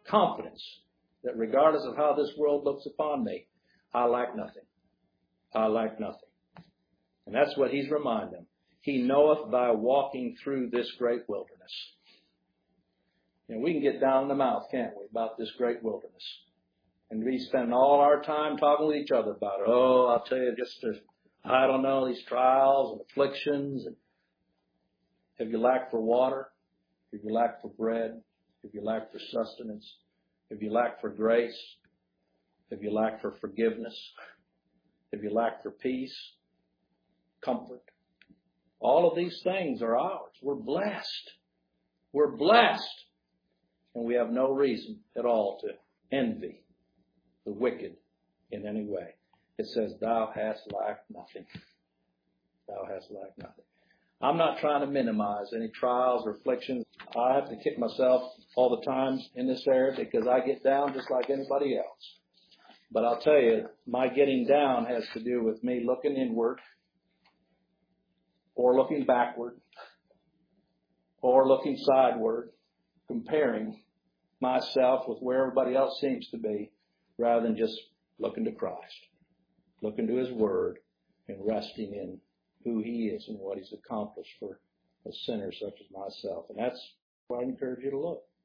confidence that regardless of how this world looks upon me, I lack nothing. I lack nothing. And that's what he's reminding them. He knoweth thy walking through this great wilderness. And we can get down in the mouth, can't we, about this great wilderness. And we spend all our time talking with each other about it. Oh, I'll tell you, I don't know, these trials and afflictions. And have you lacked for water? Have you lacked for bread? Have you lacked for sustenance? Have you lacked for grace? Have you lacked for forgiveness? Have you lacked for peace? Comfort? All of these things are ours. We're blessed. We're blessed. And we have no reason at all to envy the wicked in any way. It says, thou hast lacked nothing. Thou hast lacked nothing. I'm not trying to minimize any trials or afflictions. I have to kick myself all the time in this area because I get down just like anybody else. But I'll tell you, my getting down has to do with me looking inward or looking backward or looking sideward, comparing myself with where everybody else seems to be rather than just looking to Christ, looking to His Word and resting in who He is and what He's accomplished for a sinner such as myself. And that's where I encourage you to look.